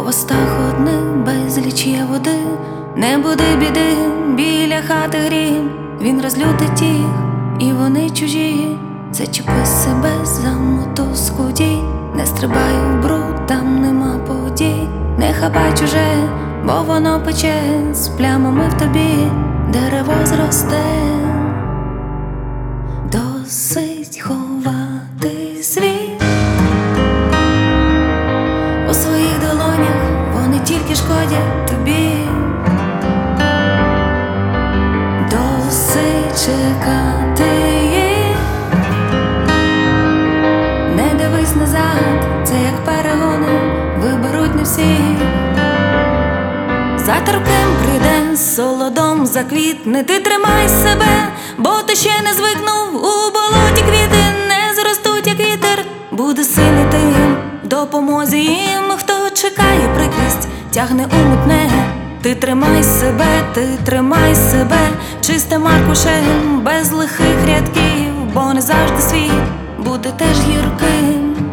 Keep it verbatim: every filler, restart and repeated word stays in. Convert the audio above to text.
устах одних безліч є води. Не буде біди, біля хати грім. Він розлютить їх, і вони чужі. Зачепи себе за мотузку дій. Не стрибай у бруд, там нема подій. Не хапай чуже, бо воно пече. З плямами в тобі дерево зросте. Досить ховати світ у своїх долонях, вони тільки шкодять тобі. Досить чекати їх, не дивись назад, це як перегони, виберуть не всі. За терпким прийде, солодом заквітне. Ти тримай себе, бо ти ще не звикнув. У болоті квіти не зростуть, як вітер. Буде сильний ти в допомозі їм. Хто чекає прикрість, тягне у мутне. Ти тримай себе, ти тримай себе чистим аркушем, без лихих рядків, бо не завжди світ буде теж гірким.